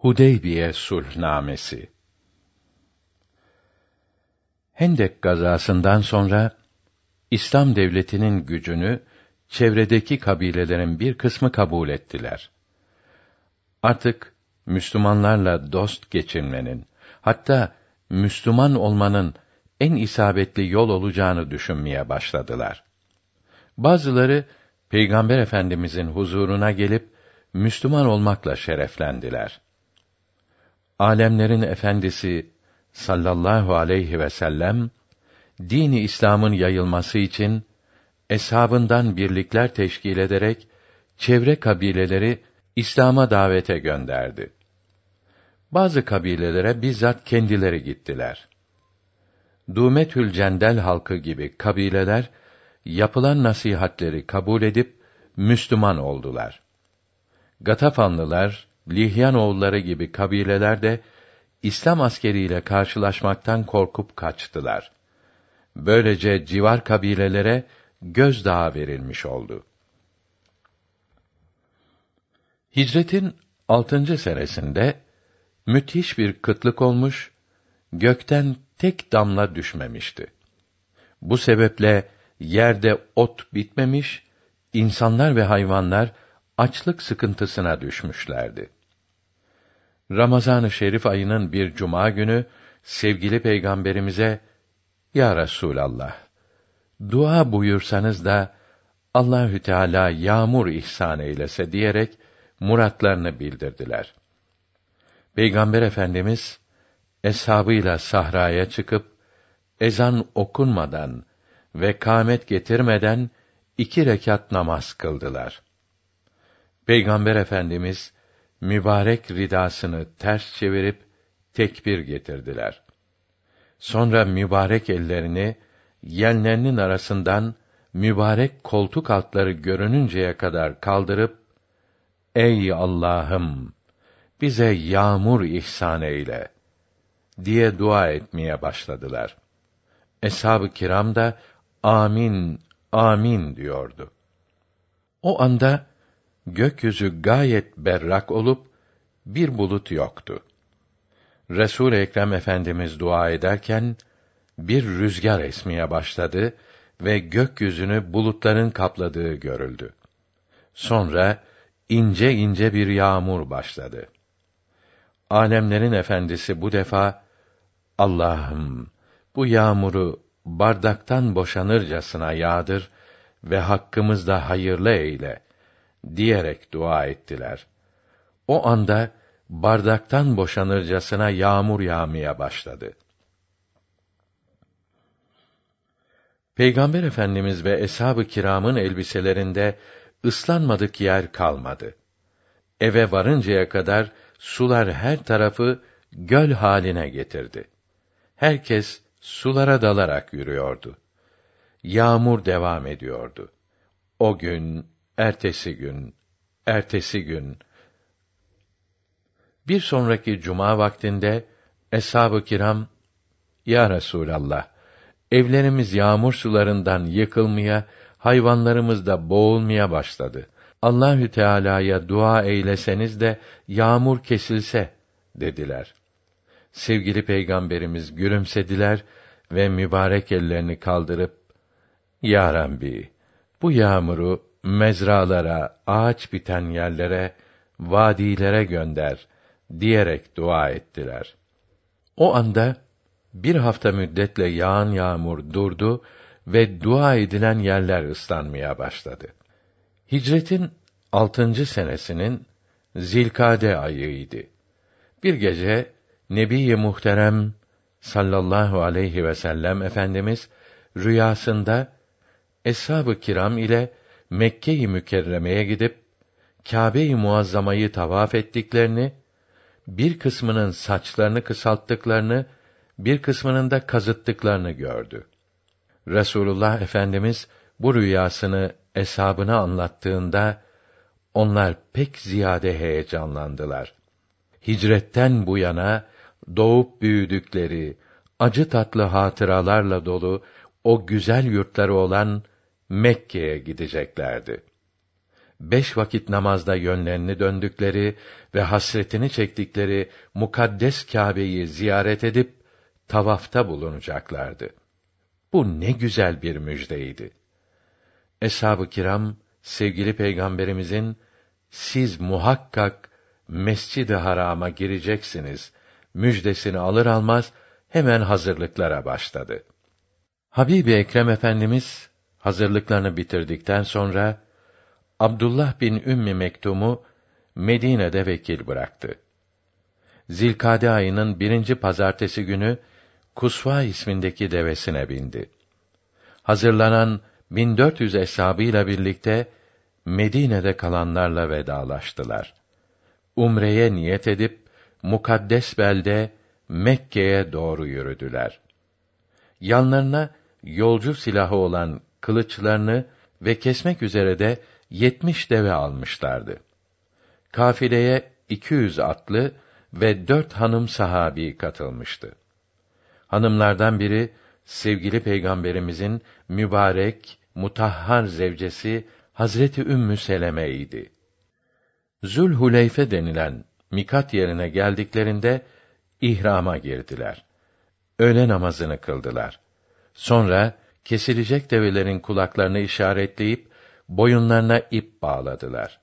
Hudeybiye Sulhnamesi. Hendek gazasından sonra İslam devletinin gücünü çevredeki kabilelerin bir kısmı kabul ettiler. Artık Müslümanlarla dost geçinmenin, hatta Müslüman olmanın en isabetli yol olacağını düşünmeye başladılar. Bazıları Peygamber Efendimizin huzuruna gelip Müslüman olmakla şereflendiler. Alemlerin efendisi sallallahu aleyhi ve sellem dini İslam'ın yayılması için eshabından birlikler teşkil ederek çevre kabileleri İslam'a davete gönderdi. Bazı kabilelere bizzat kendileri gittiler. Dûmetül Cendel halkı gibi kabileler yapılan nasihatleri kabul edip Müslüman oldular. Gatafanlılar, Lihyanoğulları gibi kabileler de İslam askeriyle karşılaşmaktan korkup kaçtılar. Böylece civar kabilelere gözdağı verilmiş oldu. Hicretin 6. senesinde müthiş bir kıtlık olmuş, gökten tek damla düşmemişti. Bu sebeple yerde ot bitmemiş, insanlar ve hayvanlar açlık sıkıntısına düşmüşlerdi. Ramazan-ı Şerif ayının bir cuma günü sevgili Peygamberimize "Ya Resulallah, dua buyursanız da Allahü Teala yağmur ihsan eylese" diyerek muratlarını bildirdiler. Peygamber Efendimiz eshabıyla sahraya çıkıp ezan okunmadan ve kâmet getirmeden 2 rekat namaz kıldılar. Peygamber Efendimiz mübarek ridasını ters çevirip tekbir getirdiler. Sonra mübarek ellerini yellerinin arasından mübarek koltuk altları görününceye kadar kaldırıp "Ey Allah'ım, bize yağmur ihsan eyle" diye dua etmeye başladılar. Eshab-ı kiram da "Amin, amin" diyordu. O anda gökyüzü gayet berrak olup bir bulut yoktu. Resul-i Ekrem Efendimiz dua ederken bir rüzgar esmeye başladı ve gökyüzünü bulutların kapladığı görüldü. Sonra ince ince bir yağmur başladı. Alemlerin efendisi bu defa "Allah'ım, bu yağmuru bardaktan boşanırcasına yağdır ve hakkımızda hayırlı eyle" diyerek dua ettiler. O anda bardaktan boşanırcasına yağmur yağmaya başladı. Peygamber Efendimiz ve eshab-ı kiramın elbiselerinde ıslanmadık yer kalmadı. Eve varıncaya kadar sular her tarafı göl haline getirdi. Herkes sulara dalarak yürüyordu. Yağmur devam ediyordu. O gün, ertesi gün, ertesi gün. Bir sonraki cuma vaktinde eshab-ı kiram "Ya Resulallah, evlerimiz yağmur sularından yıkılmaya, hayvanlarımız da boğulmaya başladı. Allahü Teala'ya dua eyleseniz de yağmur kesilse" dediler. Sevgili Peygamberimiz gülümsediler ve mübarek ellerini kaldırıp "Ya Rabbi, bu yağmuru mezralara, ağaç biten yerlere, vadilere gönder" diyerek dua ettiler. O anda bir hafta müddetle yağan yağmur durdu ve dua edilen yerler ıslanmaya başladı. Hicretin 6. senesinin Zilkade ayıydı. Bir gece Nebi-i Muhterem sallallahu aleyhi ve sellem Efendimiz rüyasında eshab-ı kiram ile Mekke-i Mükerreme'ye gidip Kâbe-i Muazzama'yı tavaf ettiklerini, bir kısmının saçlarını kısalttıklarını, bir kısmının da kazıttıklarını gördü. Resulullah Efendimiz bu rüyasını eshabına anlattığında onlar pek ziyade heyecanlandılar. Hicretten bu yana doğup büyüdükleri, acı tatlı hatıralarla dolu o güzel yurtları olan Mekke'ye gideceklerdi. 5 vakit namazda yönlerini döndükleri ve hasretini çektikleri mukaddes Kâbe'yi ziyaret edip tavafta bulunacaklardı. Bu ne güzel bir müjdeydi. Eshab-ı kiram, sevgili Peygamberimizin, siz muhakkak Mescid-i Haram'a gireceksiniz müjdesini alır almaz hemen hazırlıklara başladı. Habib-i Ekrem Efendimiz hazırlıklarını bitirdikten sonra Abdullah bin Ümmü Mektum'u Medine'de vekil bıraktı. Zilkade ayının 1. pazartesi günü Kusva ismindeki devesine bindi. Hazırlanan 1400 eshabıyla birlikte Medine'de kalanlarla vedalaştılar. Umreye niyet edip mukaddes belde Mekke'ye doğru yürüdüler. Yanlarına yolcu silahı olan kılıçlarını ve kesmek üzere de 70 deve almışlardı. Kafileye 200 atlı ve 4 hanım sahabi katılmıştı. Hanımlardan biri sevgili Peygamberimizin mübarek, mutahhar zevcesi Hazreti Ümmü Seleme idi. Zülhuleyfe denilen mikat yerine geldiklerinde ihrama girdiler. Öğle namazını kıldılar. Sonra kesilecek develerin kulaklarını işaretleyip boyunlarına ip bağladılar.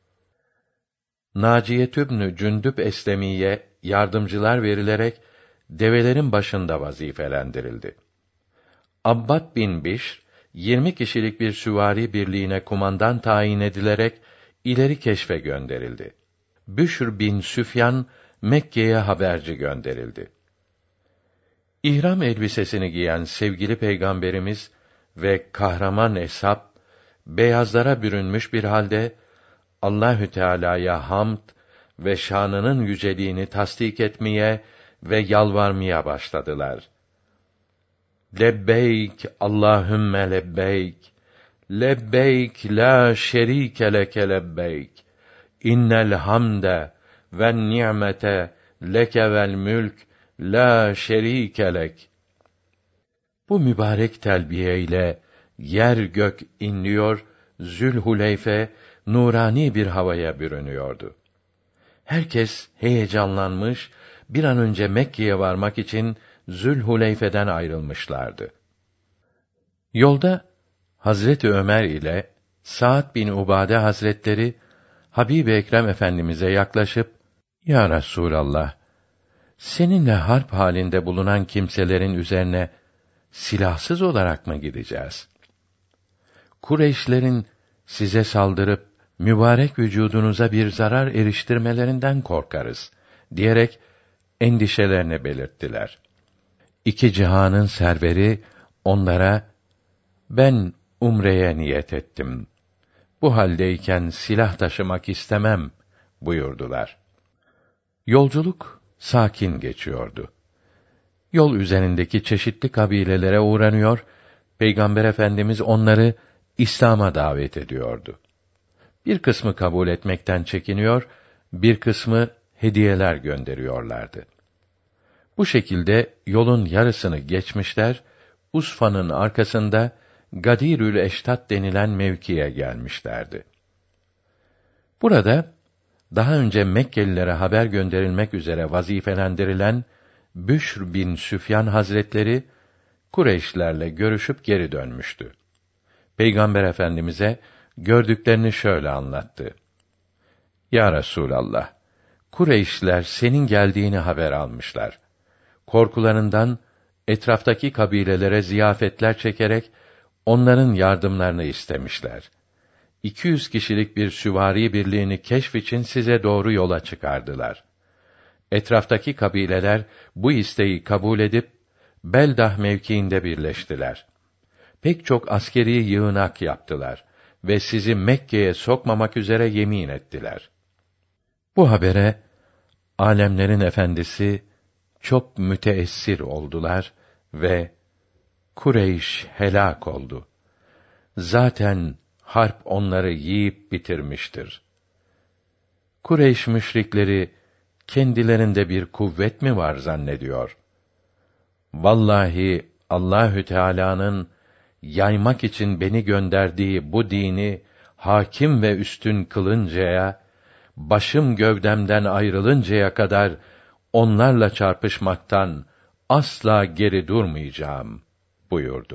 Naciyetübnü Cündüb Eslemiye yardımcılar verilerek develerin başında vazifelendirildi. Abbad bin Bişr 20 kişilik bir süvari birliğine kumandan tayin edilerek ileri keşfe gönderildi. Büşr bin Süfyan Mekke'ye haberci gönderildi. İhram elbisesini giyen sevgili Peygamberimiz ve kahraman eshab beyazlara bürünmüş bir halde Allahü Teala'ya hamd ve şanının yüceliğini tasdik etmeye ve yalvarmaya başladılar. Lebbeyk Allahümme lebbeyk, lebbeyk la şerike leke lebbeyk, innel hamde ve ni'mete leke vel mülk la şerike lek. Bu mübarek telbiye ile yer gök inliyor, Zülhuleyfe nurani bir havaya bürünüyordu. Herkes heyecanlanmış, bir an önce Mekke'ye varmak için Zülhuleyfe'den ayrılmışlardı. Yolda Hazreti Ömer ile Sa'd bin Ubade Hazretleri Habib-i Ekrem Efendimize yaklaşıp "Ya Resulallah, seninle harp halinde bulunan kimselerin üzerine silahsız olarak mı gideceğiz? Kureyşlerin size saldırıp mübarek vücudunuza bir zarar eriştirmelerinden korkarız" diyerek endişelerini belirttiler. İki cihanın serveri onlara "Ben umreye niyet ettim. Bu haldeyken silah taşımak istemem" buyurdular. Yolculuk sakin geçiyordu. Yol üzerindeki çeşitli kabilelere uğranıyor, Peygamber Efendimiz onları İslam'a davet ediyordu. Bir kısmı kabul etmekten çekiniyor, bir kısmı hediyeler gönderiyorlardı. Bu şekilde yolun yarısını geçmişler, Usfa'nın arkasında Gadirül Eştat denilen mevkiye gelmişlerdi. Burada daha önce Mekkelilere haber gönderilmek üzere vazifelendirilen Büşr bin Süfyan Hazretleri Kureyşlerle görüşüp geri dönmüştü. Peygamber Efendimize gördüklerini şöyle anlattı: "Ya Resulallah, Kureyşliler senin geldiğini haber almışlar. Korkularından etraftaki kabilelere ziyafetler çekerek onların yardımlarını istemişler. 200 kişilik bir süvari birliğini keşf için size doğru yola çıkardılar. Etraftaki kabileler bu isteği kabul edip Beldah mevkiinde birleştiler. Pek çok askeri yığınak yaptılar ve sizi Mekke'ye sokmamak üzere yemin ettiler." Bu habere alemlerin efendisi çok müteessir oldular ve Kureyş helak oldu. Zaten harp onları yiyip bitirmiştir. Kureyş müşrikleri kendilerinde bir kuvvet mi var zannediyor? Vallahi Allahü Teala'nın yaymak için beni gönderdiği bu dini hakim ve üstün kılıncaya, başım gövdemden ayrılıncaya kadar onlarla çarpışmaktan asla geri durmayacağım buyurdu.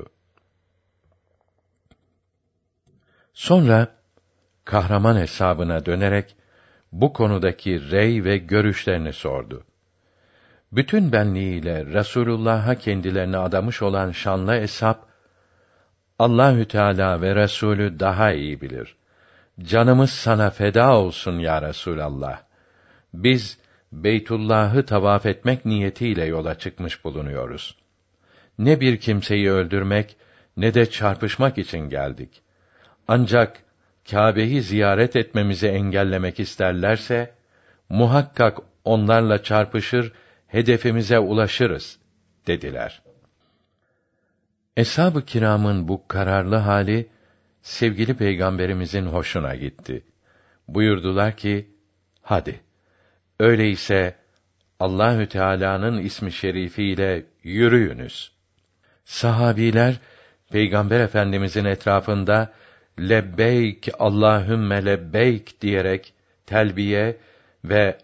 Sonra kahraman hesabına dönerek bu konudaki rey ve görüşlerini sordu. Bütün benliğiyle Resulullah'a kendilerini adamış olan şanlı eshab, Allahü Teala ve Resulü daha iyi bilir. Canımız sana feda olsun ya Resulallah. Biz Beytullah'ı tavaf etmek niyetiyle yola çıkmış bulunuyoruz. Ne bir kimseyi öldürmek ne de çarpışmak için geldik. Ancak Kâbe'yi ziyaret etmemizi engellemek isterlerse muhakkak onlarla çarpışır, hedefimize ulaşırız dediler. Eshab-ı kiramın bu kararlı hali sevgili Peygamberimizin hoşuna gitti. Buyurdular ki: "Hadi. Öyleyse Allahü Teala'nın ismi şerifiyle yürüyünüz." Sahabiler Peygamber Efendimizin etrafında lebbeyk Allahümme lebbeyk diyerek telbiye ve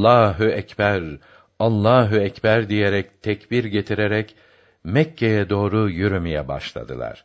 Allahu ekber diyerek tekbir getirerek Mekke'ye doğru yürümeye başladılar.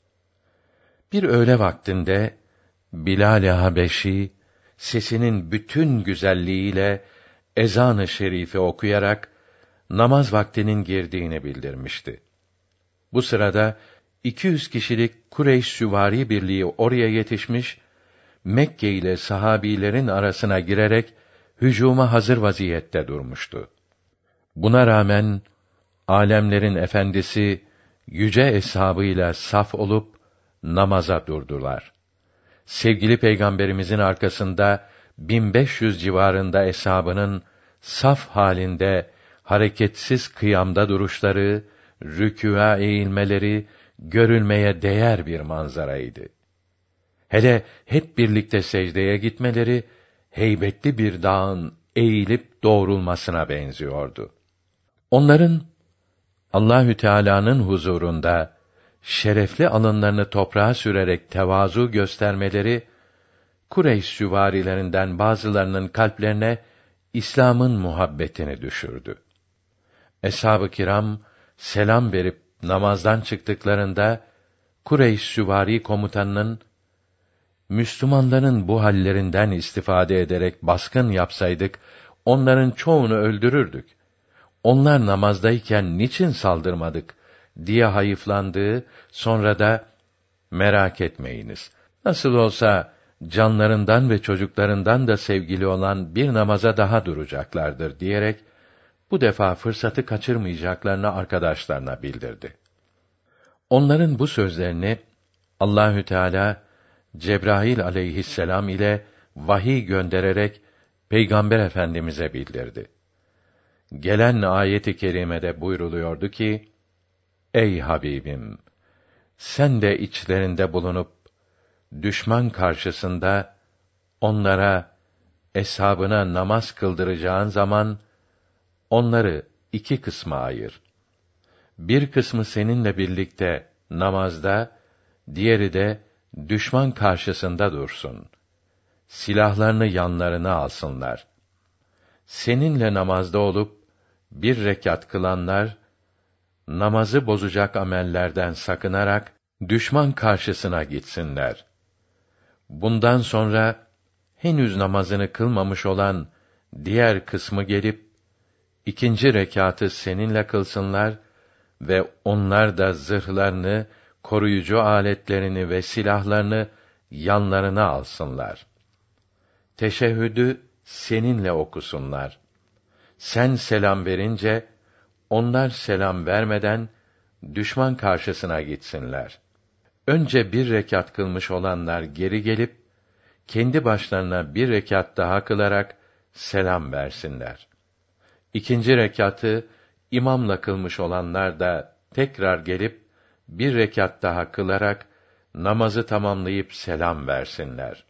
Bir öğle vaktinde Bilal-i Habeşi sesinin bütün güzelliğiyle ezan-ı şerifi okuyarak namaz vaktinin girdiğini bildirmişti. Bu sırada 200 kişilik Kureyş süvari birliği oraya yetişmiş, Mekke ile sahabilerin arasına girerek hücuma hazır vaziyette durmuştu. Buna rağmen âlemlerin efendisi yüce eshabıyla saf olup namaza durdular. Sevgili Peygamberimizin arkasında 1500 civarında eshabının saf halinde hareketsiz kıyamda duruşları, rükûa eğilmeleri görülmeye değer bir manzaraydı. Hele hep birlikte secdeye gitmeleri heybetli bir dağın eğilip doğrulmasına benziyordu. Onların Allahü Teala'nın huzurunda şerefli alınlarını toprağa sürerek tevazu göstermeleri Kureyş süvarilerinden bazılarının kalplerine İslam'ın muhabbetini düşürdü. Eshab-ı kiram selam verip namazdan çıktıklarında Kureyş süvari komutanının Müslümanların bu hallerinden istifade ederek baskın yapsaydık onların çoğunu öldürürdük. Onlar namazdayken niçin saldırmadık diye hayıflandığı, sonra da merak etmeyiniz. Nasıl olsa canlarından ve çocuklarından da sevgili olan bir namaza daha duracaklardır diyerek bu defa fırsatı kaçırmayacaklarını arkadaşlarına bildirdi. Onların bu sözlerini Allahü Teala Cebrail aleyhisselam ile vahiy göndererek Peygamber Efendimize bildirdi. Gelen ayet-i kerimede buyruluyordu ki: "Ey Habibim, sen de içlerinde bulunup düşman karşısında onlara, eshabına namaz kıldıracağın zaman onları iki kısma ayır. Bir kısmı seninle birlikte namazda, diğeri de düşman karşısında dursun. Silahlarını yanlarına alsınlar. Seninle namazda olup bir rekat kılanlar, namazı bozacak amellerden sakınarak düşman karşısına gitsinler. Bundan sonra henüz namazını kılmamış olan diğer kısmı gelip ikinci rekatı seninle kılsınlar ve onlar da zırhlarını, koruyucu aletlerini ve silahlarını yanlarına alsınlar. Teşehhüdü seninle okusunlar. Sen selam verince onlar selam vermeden düşman karşısına gitsinler. Önce bir rekat kılmış olanlar geri gelip kendi başlarına bir rekat daha kılarak selam versinler. İkinci rekatı imamla kılmış olanlar da tekrar gelip bir rekat daha kılarak namazı tamamlayıp selam versinler.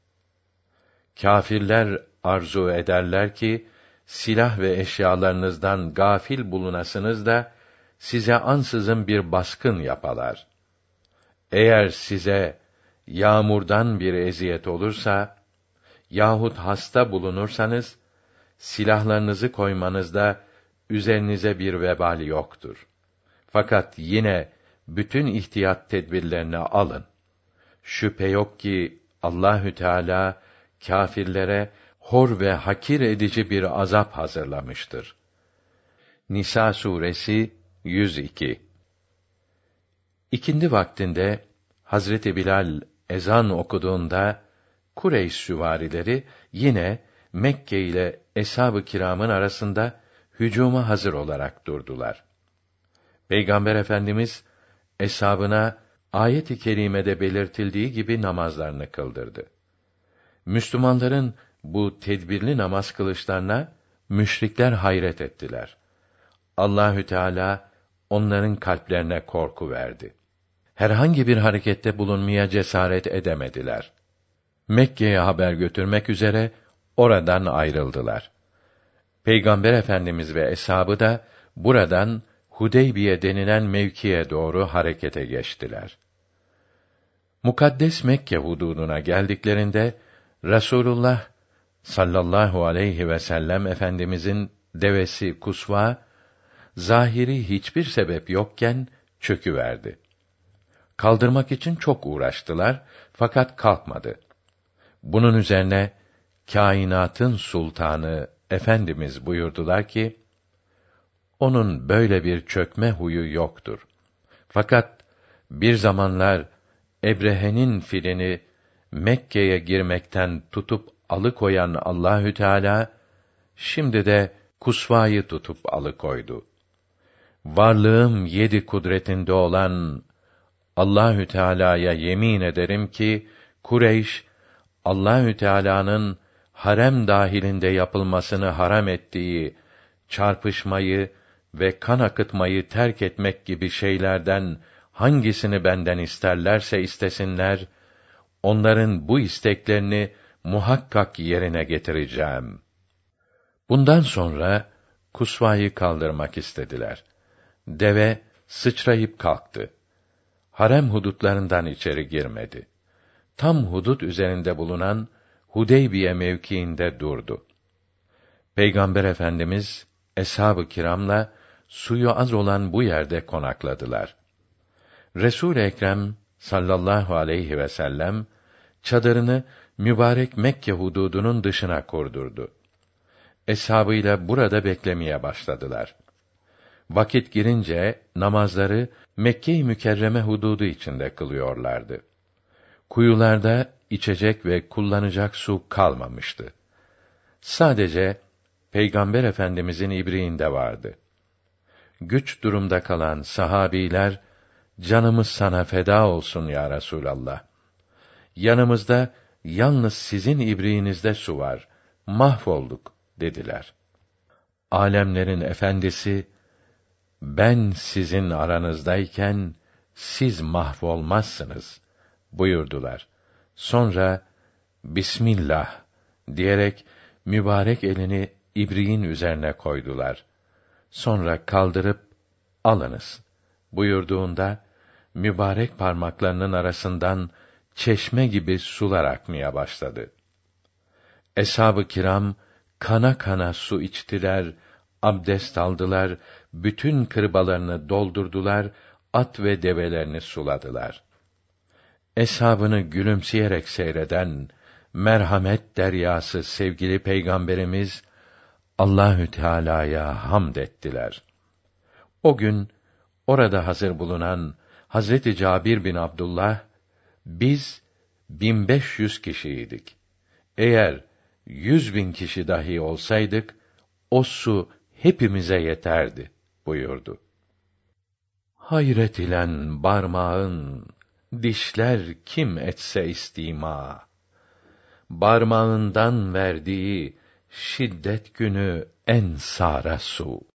Kâfirler arzu ederler ki silah ve eşyalarınızdan gafil bulunasınız da size ansızın bir baskın yapalar. Eğer size yağmurdan bir eziyet olursa yahut hasta bulunursanız, silahlarınızı koymanızda üzerinize bir vebal yoktur. Fakat yine bütün ihtiyat tedbirlerini alın. Şüphe yok ki Allahü Teala kâfirlere hor ve hakir edici bir azap hazırlamıştır. Nisa suresi 102. İkindi vaktinde Hazreti Bilal ezan okuduğunda Kureyş süvarileri yine Mekke ile eshab-ı kiramın arasında hücuma hazır olarak durdular. Peygamber Efendimiz eshabına ayet-i kerimede belirtildiği gibi namazlarını kıldırdı. Müslümanların bu tedbirli namaz kılışlarına müşrikler hayret ettiler. Allahü Teala onların kalplerine korku verdi. Herhangi bir harekette bulunmaya cesaret edemediler. Mekke'ye haber götürmek üzere oradan ayrıldılar. Peygamber Efendimiz ve eshabı da buradan Hudeybiye denilen mevkiye doğru harekete geçtiler. Mukaddes Mekke hududuna geldiklerinde Rasulullah sallallahu aleyhi ve sellem Efendimizin devesi Kusva zahiri hiçbir sebep yokken çöküverdi. Kaldırmak için çok uğraştılar fakat kalkmadı. Bunun üzerine kainatın sultanı Efendimiz buyurdular ki, onun böyle bir çökme huyu yoktur. Fakat bir zamanlar Ebrehe'nin filini Mekke'ye girmekten tutup alıkoyan Allahü Teala şimdi de Kusva'yı tutup alıkoydu. Varlığım 7 kudretinde olan Allahü Teala'ya yemin ederim ki Kureyş Allahü Teala'nın harem dahilinde yapılmasını haram ettiği çarpışmayı ve kan akıtmayı terk etmek gibi şeylerden hangisini benden isterlerse istesinler, onların bu isteklerini muhakkak yerine getireceğim. Bundan sonra Kusva'yı kaldırmak istediler. Deve sıçrayıp kalktı. Harem hudutlarından içeri girmedi. Tam hudut üzerinde bulunan Hudeybiye mevkiinde durdu. Peygamber Efendimiz eshab-ı kiramla suyu az olan bu yerde konakladılar. Resul-i Ekrem sallallahu aleyhi ve sellem çadırını mübarek Mekke hududunun dışına kurdurdu. Eshabıyla burada beklemeye başladılar. Vakit girince namazları Mekke-i Mükerreme hududu içinde kılıyorlardı. Kuyularda içecek ve kullanacak su kalmamıştı. Sadece Peygamber Efendimizin ibriğinde vardı. Güç durumda kalan sahabiler, canımız sana feda olsun ya Resûlallah. Yanımızda yalnız sizin ibriğinizde su var. Mahvolduk dediler. Alemlerin efendisi, ben sizin aranızdayken siz mahvolmazsınız buyurdular. Sonra Bismillah diyerek mübarek elini ibriğin üzerine koydular. Sonra kaldırıp alınız buyurduğunda mübarek parmaklarının arasından çeşme gibi sular akmaya başladı. Eshab-ı kiram kana kana su içtiler, abdest aldılar, bütün kırbalarını doldurdular, at ve develerini suladılar. Eshabını gülümseyerek seyreden merhamet deryası sevgili Peygamberimiz Allahü Teala'ya hamd ettiler. O gün orada hazır bulunan Hazreti Cabir bin Abdullah, biz 1500 kişiydik. Eğer 100.000 kişi dahi olsaydık, o su hepimize yeterdi buyurdu. Hayret ilen barmağın, dişler kim etse istima, barmağından verdiği şiddet günü en sara su.